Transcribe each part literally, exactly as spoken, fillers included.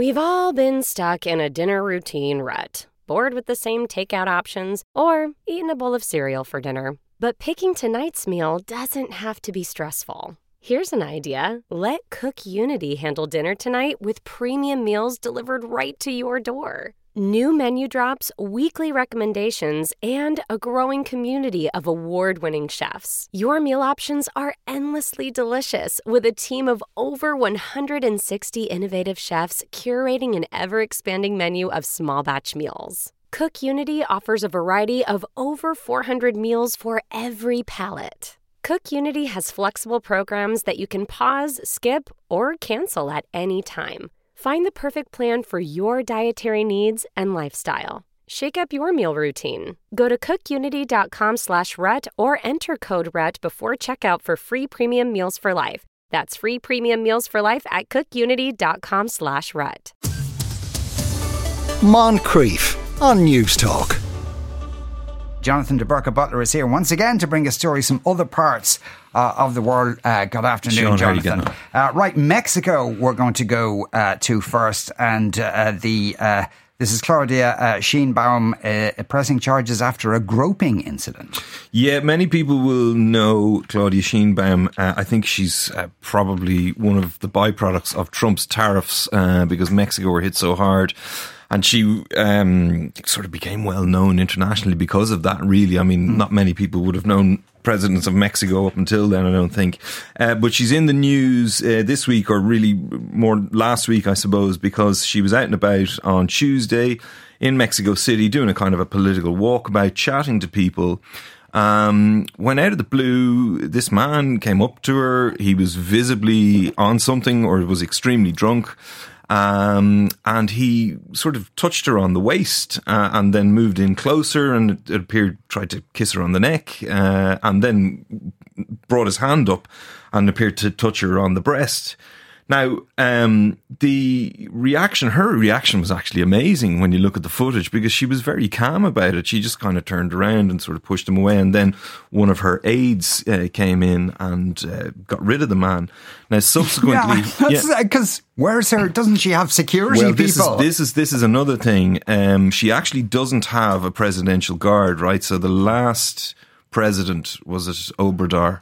We've all been stuck in a dinner routine rut, bored with the same takeout options, or eaten a bowl of cereal for dinner. But picking tonight's meal doesn't have to be stressful. Here's an idea. Let Cook Unity handle dinner tonight with premium meals delivered right to your door. New menu drops, weekly recommendations, and a growing community of award-winning chefs. Your meal options are endlessly delicious with a team of over one hundred sixty innovative chefs curating an ever-expanding menu of small batch meals. Cook Unity offers a variety of over four hundred meals for every palate. Cook Unity has flexible programs that you can pause, skip, or cancel at any time. Find the perfect plan for your dietary needs and lifestyle. Shake up your meal routine. Go to cookunity.com slash rut or enter code RUT before checkout for free premium meals for life. That's free premium meals for life at cookunity.com slash rut. Moncrief on News Talk. Jonathan de Burca Butler is here once again to bring us stories from other parts uh, of the world. Uh, good afternoon, Sean, Jonathan. Uh, right, Mexico we're going to go uh, to first. And uh, the uh, this is Claudia uh, Sheinbaum uh, pressing charges after a groping incident. Yeah, many people will know Claudia Sheinbaum. Uh, I think she's uh, probably one of the byproducts of Trump's tariffs uh, because Mexico were hit so hard. And she um, sort of became well known internationally because of that, really. I mean, mm. not many people would have known presidents of Mexico up until then, I don't think. Uh, but she's in the news uh, this week, or really more last week, I suppose, because she was out and about on Tuesday in Mexico City doing a kind of a political walkabout, chatting to people. Um, when out of the blue, this man came up to her. He was visibly on something or was extremely drunk. Um, and he sort of touched her on the waist, uh, and then moved in closer and it, it appeared, tried to kiss her on the neck, uh, and then brought his hand up and appeared to touch her on the breast. Now, um, the reaction, her reaction was actually amazing when you look at the footage, because she was very calm about it. She just kind of turned around and sort of pushed him away. And then one of her aides uh, came in and uh, got rid of the man. Now, subsequently, yeah, because yeah. where's her? Doesn't she have security well, this people? Is, this is this is another thing. Um, she actually doesn't have a presidential guard, right? So the last president, was it Obrador,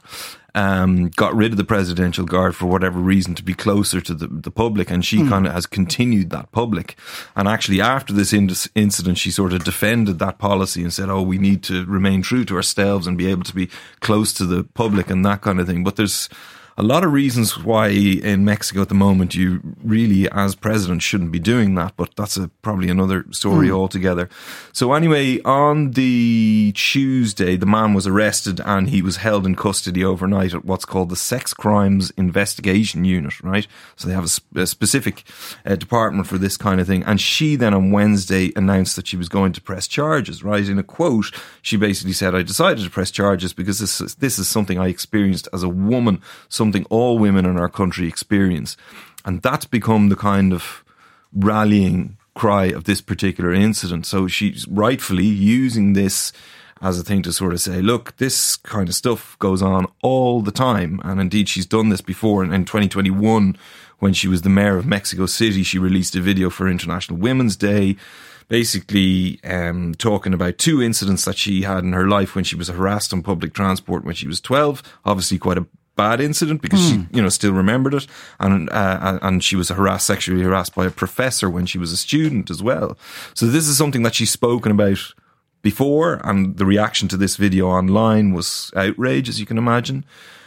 um, got rid of the presidential guard for whatever reason to be closer to the, the public, and she mm. kind of has continued that public. And actually, after this in- incident, she sort of defended that policy and said, "Oh, we need to remain true to ourselves and be able to be close to the public," and that kind of thing. But there's a lot of reasons why in Mexico at the moment you really, as president, shouldn't be doing that, but that's a, probably another story mm. altogether. So anyway, on the Tuesday, the man was arrested and he was held in custody overnight at what's called the Sex Crimes Investigation Unit, right? So they have a, sp- a specific uh, department for this kind of thing. And she then on Wednesday announced that she was going to press charges, right? In a quote, she basically said, "I decided to press charges because this is, this is something I experienced as a woman, something all women in our country experience." And that's become the kind of rallying cry of this particular incident. So she's rightfully using this as a thing to sort of say, look, this kind of stuff goes on all the time. And indeed, she's done this before. And in twenty twenty-one, when she was the mayor of Mexico City, she released a video for International Women's Day, basically um, talking about two incidents that she had in her life when she was harassed on public transport when she was twelve. Obviously quite a bad incident because mm. she, you know, still remembered it, and uh, and she was harassed, sexually harassed by a professor when she was a student as well. So this is something that she's spoken about before, and the reaction to this video online was outrage, as you can imagine.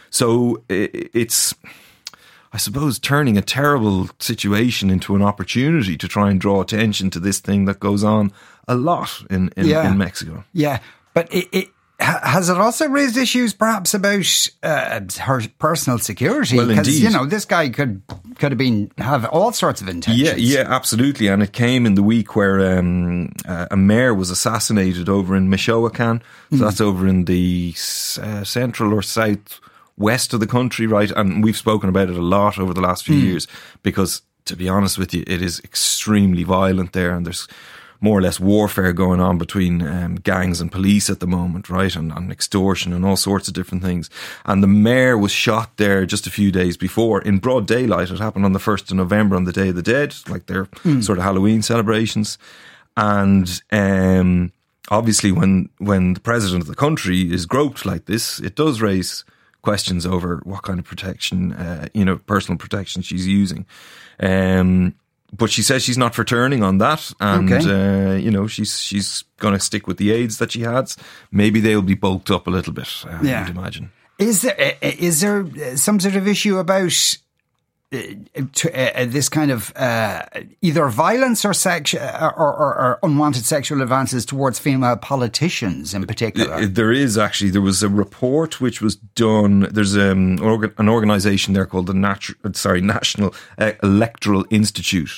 So it, it's, I suppose, turning a terrible situation into an opportunity to try and draw attention to this thing that goes on a lot in in, yeah. in Mexico. Yeah, but it. it Has it also raised issues perhaps about uh, her personal security? Well, because, indeed. you know, this guy could could have been have all sorts of intentions. Yeah, yeah, absolutely. And it came in the week where um, uh, a mayor was assassinated over in Michoacan. So mm. that's over in the uh, central or south west of the country, right? And we've spoken about it a lot over the last few mm. years because, to be honest with you, it is extremely violent there, and there's more or less warfare going on between um, gangs and police at the moment, right? And, and extortion and all sorts of different things. And the mayor was shot there just a few days before in broad daylight. It happened on the first of November, on the Day of the Dead, like their mm. sort of Halloween celebrations. And um, obviously when, when the president of the country is groped like this, it does raise questions over what kind of protection, uh, you know, personal protection she's using. Um, but she says she's not for turning on that, and okay. uh, you know, she's she's going to stick with the aids that she has. Maybe they'll be bulked up a little bit. Uh, yeah. I'd imagine. Is there is there some sort of issue about uh, to, uh, this kind of uh, either violence or sex or, or, or unwanted sexual advances towards female politicians in particular? There is actually. There was a report which was done. There's um, an organisation there called the Natu- sorry National Electoral Institute.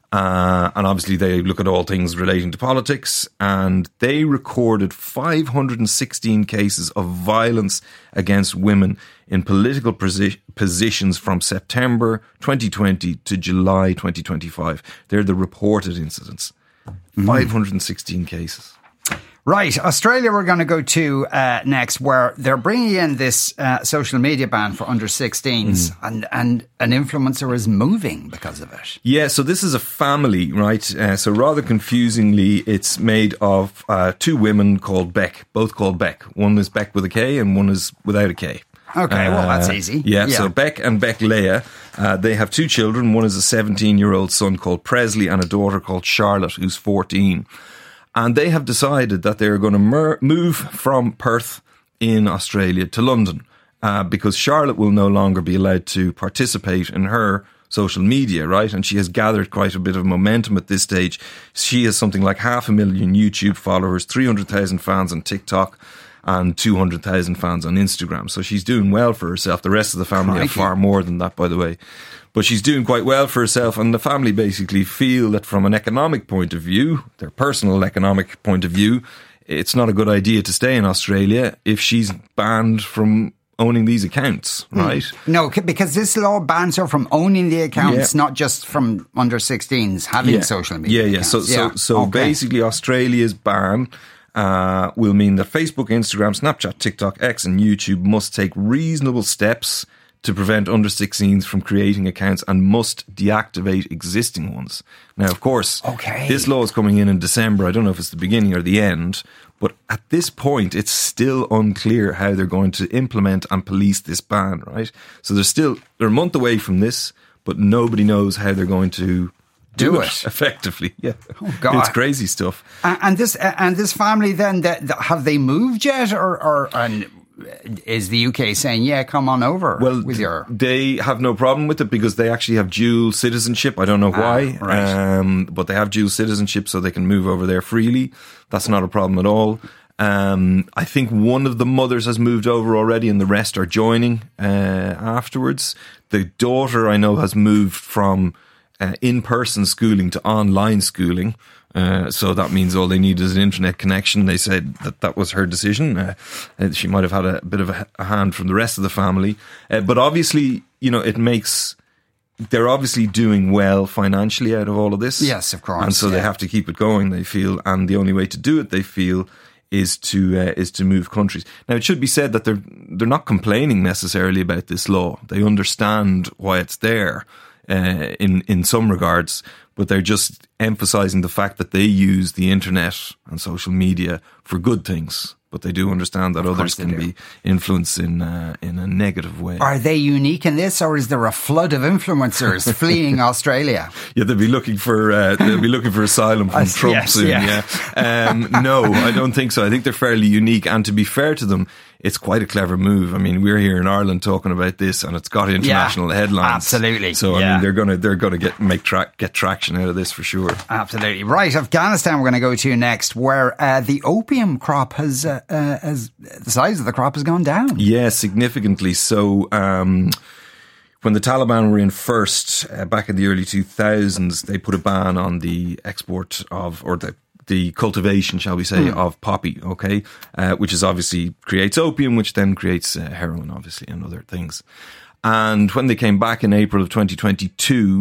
Uh, and obviously they look at all things relating to politics, and they recorded five hundred sixteen cases of violence against women in political posi- positions from September twenty twenty to July twenty twenty-five. They're the reported incidents. Mm. five hundred sixteen cases. Right, Australia we're going to go to uh, next, where they're bringing in this uh, social media ban for under sixteens, mm. and, and an influencer is moving because of it. Yeah, so this is a family, right? Uh, so rather confusingly, it's made of uh, two women called Beck, both called Beck. One is Beck with a K and one is without a K. Okay, uh, well, that's easy. Yeah, yeah. so Beck and Beck Leah, uh, they have two children. One is a seventeen-year-old son called Presley and a daughter called Charlotte, who's fourteen. And they have decided that they're going to mer- move from Perth in Australia to London uh, because Charlotte will no longer be allowed to participate in her social media, right? And she has gathered quite a bit of momentum at this stage. She has something like half a million YouTube followers, three hundred thousand fans on TikTok, and two hundred thousand fans on Instagram. So she's doing well for herself. The rest of the family have far more than that, by the way. But she's doing quite well for herself, and the family basically feel that from an economic point of view, their personal economic point of view, it's not a good idea to stay in Australia if she's banned from owning these accounts, right? Mm. No, because this law bans her from owning the accounts, yeah. not just from under sixteens having yeah. social media Yeah, yeah. accounts. So, so, yeah. so okay. basically Australia's ban uh, will mean that Facebook, Instagram, Snapchat, TikTok, X and YouTube must take reasonable steps to prevent under sixteens from creating accounts and must deactivate existing ones. Now, of course, okay. this law is coming in in December. I don't know if it's the beginning or the end, but at this point, it's still unclear how they're going to implement and police this ban, right? So they're still, they're a month away from this, but nobody knows how they're going to do, do it. it effectively. Yeah. Oh, God. It's crazy stuff. And, and this, and this family then, that, have they moved yet, or, or, and is the U K saying, yeah, come on over well, with your... They have no problem with it because they actually have dual citizenship. I don't know why, ah, right. um, but they have dual citizenship so they can move over there freely. That's not a problem at all. Um, I think one of the mothers has moved over already and the rest are joining uh, afterwards. The daughter, I know, has moved from uh, in-person schooling to online schooling. Uh, so that means all they need is an internet connection. They said that that was her decision. Uh, she might have had a bit of a, a hand from the rest of the family. Uh, but obviously, you know, it makes... They're obviously doing well financially out of all of this. Yes, of course. And so yeah. they have to keep it going, they feel. And the only way to do it, they feel, is to uh, is to move countries. Now, it should be said that they're they're not complaining necessarily about this law. They understand why it's there uh, in, in some regards, but they're just emphasising the fact that they use the internet and social media for good things. But they do understand that others can do. be influenced in uh, in a negative way. Are they unique in this, or is there a flood of influencers fleeing Australia? Yeah, they'll be looking for uh, they'll be looking for asylum from uh, Trump yes, soon. Yeah, yeah. Um, no, I don't think so. I think they're fairly unique, and to be fair to them, it's quite a clever move. I mean, we're here in Ireland talking about this, and it's got international yeah, headlines. Absolutely. So yeah. I mean, they're gonna they're gonna get make tra- get traction out of this for sure. Absolutely right. Afghanistan, we're going to go to next, where uh, the opium crop has uh, uh, has the size of the crop has gone down. Yeah, significantly. So. Um, When the Taliban were in first, uh, back in the early two thousands, they put a ban on the export of, or the the cultivation, shall we say, mm. of poppy, okay, uh, which is obviously creates opium, which then creates uh, heroin, obviously, and other things. And when they came back in April of twenty twenty-two,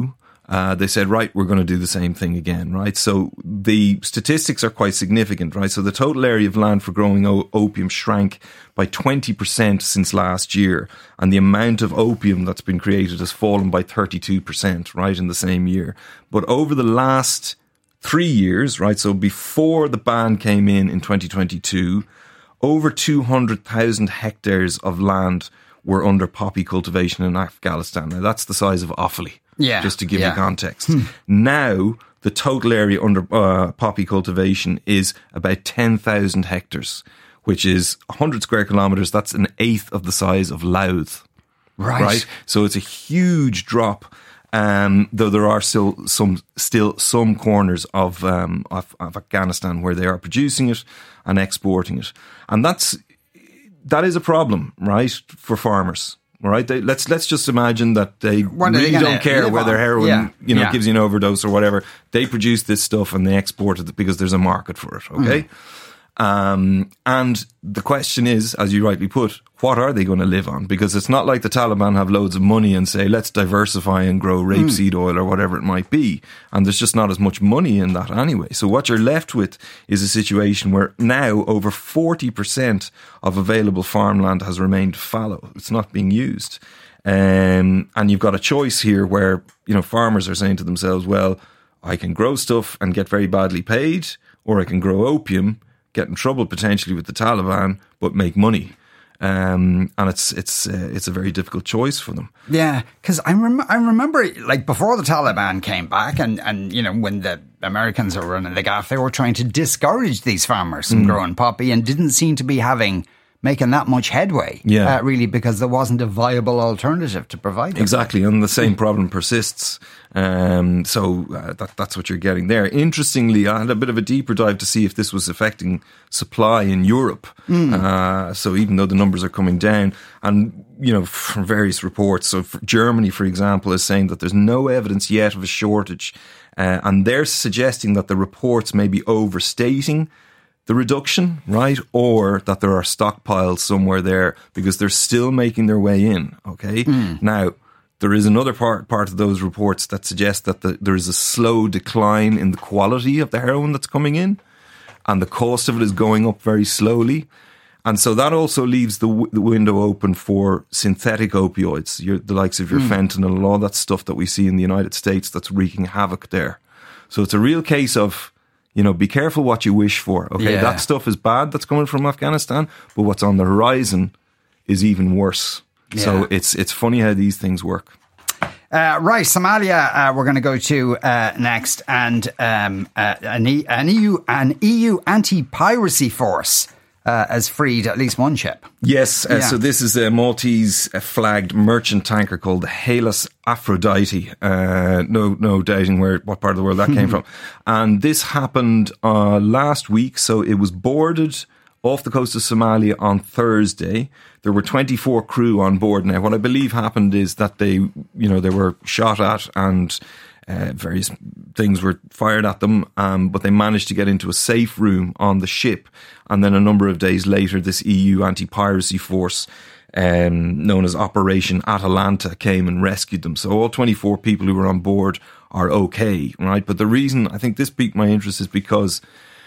Uh, they said, right, we're going to do the same thing again, right? So the statistics are quite significant, right? So the total area of land for growing o- opium shrank by twenty percent since last year. And the amount of opium that's been created has fallen by thirty-two percent, right, in the same year. But over the last three years, right, so before the ban came in in twenty twenty-two, over two hundred thousand hectares of land were under poppy cultivation in Afghanistan. Now, that's the size of Offaly. Yeah, just to give yeah. you context. Hmm. Now, the total area under uh, poppy cultivation is about ten thousand hectares, which is one hundred square kilometres. That's an eighth of the size of Louth. Right. right? So it's a huge drop, um, though there are still some still some corners of, um, of, of Afghanistan where they are producing it and exporting it. And that's that is a problem, right, for farmers. All right, they, let's let's just imagine that they what really they don't care whether heroin, yeah. you know, yeah. gives you an overdose or whatever. They produce this stuff and they export it because there's a market for it. Okay, mm. um, and the question is, as you rightly put, what are they going to live on? Because it's not like the Taliban have loads of money and say, let's diversify and grow rapeseed mm. oil or whatever it might be. And there's just not as much money in that anyway. So what you're left with is a situation where now over forty percent of available farmland has remained fallow. It's not being used. Um, and you've got a choice here where, you know, farmers are saying to themselves, well, I can grow stuff and get very badly paid, or I can grow opium, get in trouble potentially with the Taliban, but make money. Um, and it's it's uh, it's a very difficult choice for them. Yeah, because I, rem- I remember, like, before the Taliban came back, and, and you know, when the Americans were running the gaff, they were trying to discourage these farmers from mm. growing poppy, and didn't seem to be having making that much headway. Yeah, uh, really, because there wasn't a viable alternative to provide them. Exactly, and the same problem persists. Um, so uh, that that's what you're getting there. Interestingly, I had a bit of a deeper dive to see if this was affecting supply in Europe. Mm. Uh, so even though the numbers are coming down, and you know, from various reports, so for Germany, for example, is saying that there's no evidence yet of a shortage, uh, and they're suggesting that the reports may be overstating the reduction, right? Or that there are stockpiles somewhere there because they're still making their way in, okay? Mm. Now, there is another part part of those reports that suggest that the, there is a slow decline in the quality of the heroin that's coming in, and the cost of it is going up very slowly. And so that also leaves the, w- the window open for synthetic opioids, your, the likes of your mm. fentanyl and all that stuff that we see in the United States that's wreaking havoc there. So it's a real case of, you know, be careful what you wish for. Okay, yeah. That stuff is bad that's coming from Afghanistan, but what's on the horizon is even worse. Yeah. So it's it's funny how these things work. Uh, right, Somalia, uh, we're going to go to uh, next, and um, uh, an, e- an E U an E U anti-piracy force uh, has freed at least one ship. Yes, uh, yeah. So this is a Maltese-flagged merchant tanker called the Hellas Aphrodite. Uh, no, no doubting where what part of the world that came from. And this happened uh, last week, so it was boarded off the coast of Somalia on Thursday. There were twenty-four crew on board. Now, what I believe happened is that they, you know, they were shot at and uh, various things were fired at them, um, but they managed to get into a safe room on the ship. And then a number of days later, this E U anti-piracy force, um, known as Operation Atalanta, came and rescued them. So all twenty-four people who were on board are okay, right? But the reason I think this piqued my interest is because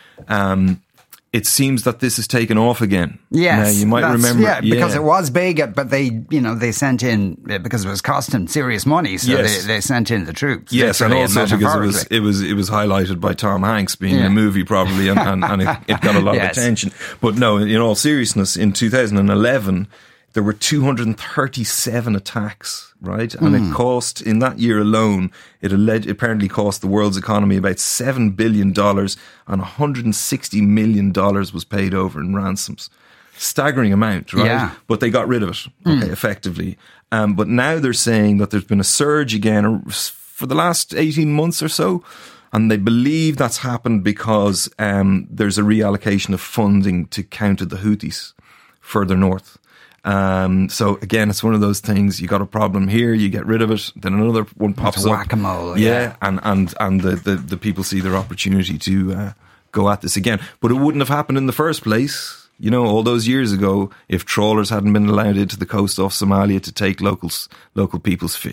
um, it seems that this is taken off again. Yes, now, you might remember, yeah, because yeah. it was big, but they, you know, they sent in because it was costing serious money, so yes. they, they sent in the troops. Yes, and also because it was it was it was highlighted by Tom Hanks being yeah. in a movie, probably, and, and, and it, it got a lot yes. of attention. But no, in all seriousness, in two thousand eleven, there were two hundred thirty-seven attacks. Right, and mm. it cost, in that year alone, it alleged, apparently cost the world's economy about seven billion dollars, and one hundred sixty million dollars was paid over in ransoms. Staggering amount, right? Yeah. But they got rid of it, okay, mm. effectively. Um, but now they're saying that there's been a surge again for the last eighteen months or so, and they believe that's happened because um, there's a reallocation of funding to counter the Houthis further north. Um, so again, it's one of those things. You got a problem here, you get rid of it, then another one pops up. Whack-a-mole, yeah, yeah. and and and the, the, the people see their opportunity to uh, go at this again. But it wouldn't have happened in the first place, you know, all those years ago, if trawlers hadn't been allowed into the coast off Somalia to take locals, local people's fish.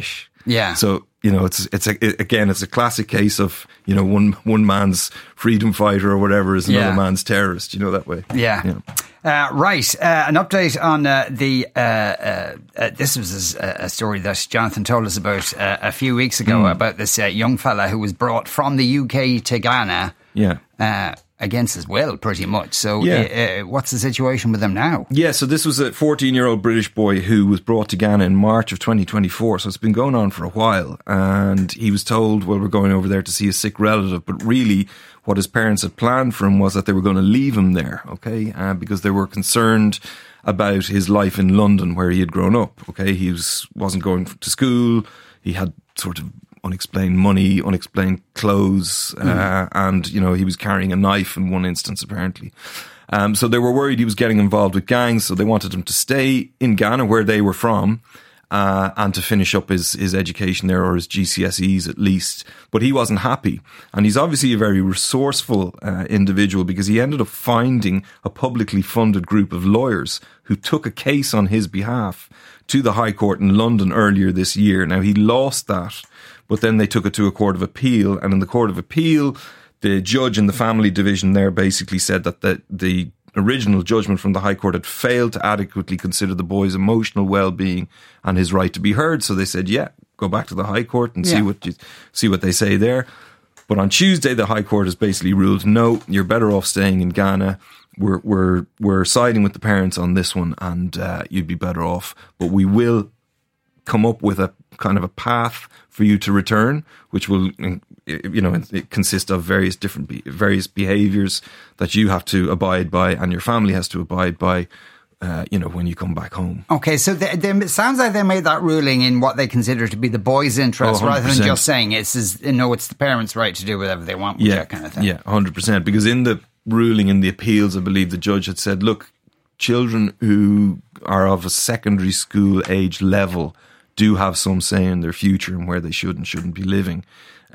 Yeah. So, you know, it's it's a, it, again, it's a classic case of, you know, one one man's freedom fighter or whatever is another Yeah. man's terrorist, you know, that way. Yeah. Yeah. Uh, right. Uh, an update on uh, the. Uh, uh, uh, this was a, a story that Jonathan told us about uh, a few weeks ago Mm. about this uh, young fella who was brought from the U K to Ghana. Yeah. Uh, against his will, pretty much. So, Yeah. uh, uh, what's the situation with him now? Yeah, so this was a fourteen-year-old British boy who was brought to Ghana in March of twenty twenty-four. So it's been going on for a while. And he was told, well, we're going over there to see a sick relative. But really, what his parents had planned for him was that they were going to leave him there, okay? Uh, because they were concerned about his life in London, where he had grown up, okay? He was, wasn't going to school. He had sort of unexplained money, unexplained clothes, uh, mm. and, you know, he was carrying a knife in one instance, apparently. Um, so they were worried he was getting involved with gangs, so they wanted him to stay in Ghana, where they were from, uh, and to finish up his, his education there, or his G C S Es at least. But he wasn't happy. And he's obviously a very resourceful uh, individual, because he ended up finding a publicly funded group of lawyers who took a case on his behalf to the High Court in London earlier this year. Now, he lost that, but then they took it to a court of appeal, and in the court of appeal, the judge in the family division there basically said that the, the original judgment from the High Court had failed to adequately consider the boy's emotional well-being and his right to be heard. So they said, yeah, go back to the High Court and yeah. see what you, see what they say there. But on Tuesday, the High Court has basically ruled, no, you're better off staying in Ghana. We're we're we're siding with the parents on this one, and uh, you'd be better off. But we will come up with a kind of a path for you to return, which will, you know, it consist of various different be- various behaviours that you have to abide by, and your family has to abide by. Uh, you know, when you come back home. Okay, so they, they, it sounds like they made that ruling in what they consider to be the boy's interest, oh, rather than just saying it's, is, you know, it's the parents' right to do whatever they want with yeah, that kind of thing. Yeah, one hundred percent. Because in the ruling, in the appeals, I believe the judge had said, look, children who are of a secondary school age level do have some say in their future and where they should and shouldn't be living.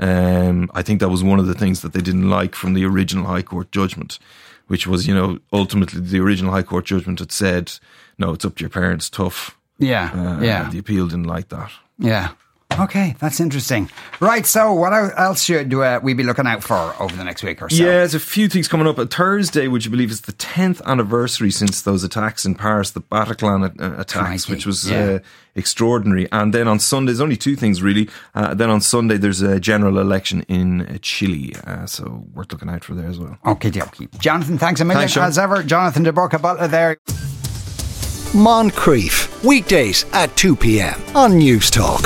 Um, I think that was one of the things that they didn't like from the original High Court judgment, which was, you know, ultimately the original High Court judgment had said, no, it's up to your parents, tough. Yeah, uh, yeah. The appeal didn't like that. Yeah. Okay, that's interesting. Right, so what else should uh, we be looking out for over the next week or so? Yeah, there's a few things coming up. On Thursday, would you believe, is the tenth anniversary since those attacks in Paris, the Bataclan uh, attacks, Crikey. which was yeah. uh, extraordinary. And then on Sunday, there's only two things really. Uh, then on Sunday, there's a general election in uh, Chile, uh, so worth looking out for there as well. Okay, okay. Jonathan, thanks a million. Thanks, Sean. As ever, Jonathan de Burca Butler there. Moncrief, weekdays at two p.m. on News Talk.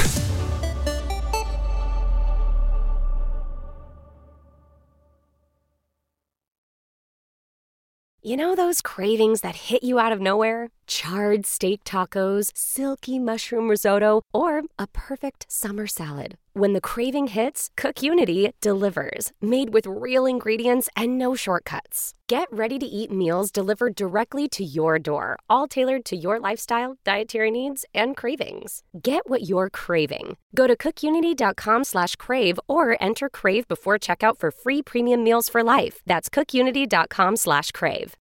You know those cravings that hit you out of nowhere? Charred steak tacos, silky mushroom risotto, or a perfect summer salad. When the craving hits, CookUnity delivers, made with real ingredients and no shortcuts. Get ready-to-eat meals delivered directly to your door, all tailored to your lifestyle, dietary needs, and cravings. Get what you're craving. Go to cookunity.com slash crave or enter crave before checkout for free premium meals for life. That's cookunity.com slash crave.